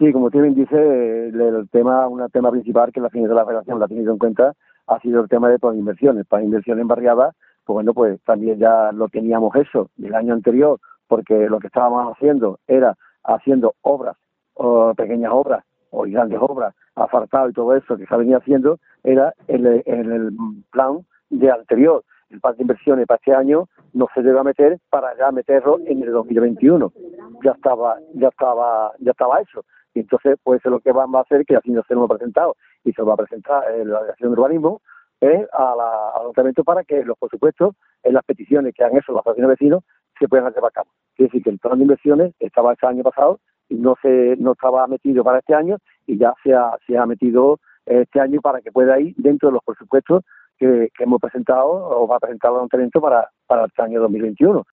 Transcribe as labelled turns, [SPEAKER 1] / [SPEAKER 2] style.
[SPEAKER 1] Sí, como usted bien dice, el tema, un tema principal que la Financiera de la Federación la ha tenido en cuenta ha sido el tema de plan de inversiones. Plan de inversiones en barriada, pues bueno, pues también ya lo teníamos eso del año anterior, porque lo que estábamos haciendo era haciendo obras, o pequeñas obras, o grandes obras, asfaltado y todo eso que se venía haciendo, era en el plan de anterior. El plan de inversiones para este año no se debe a meter para ya meterlo en el 2021. Ya estaba eso. Y entonces, pues es lo que van a hacer, que así no se lo hemos presentado, y se lo va a presentar la Delegación de Urbanismo al Ayuntamiento para que los presupuestos, en las peticiones que han hecho los asociaciones de vecinos, se puedan llevar a cabo. Es decir, que el plan de inversiones estaba este año pasado y no estaba metido para este año, y ya se ha metido este año para que pueda ir dentro de los presupuestos que hemos presentado o va a presentar el Ayuntamiento para este año 2021.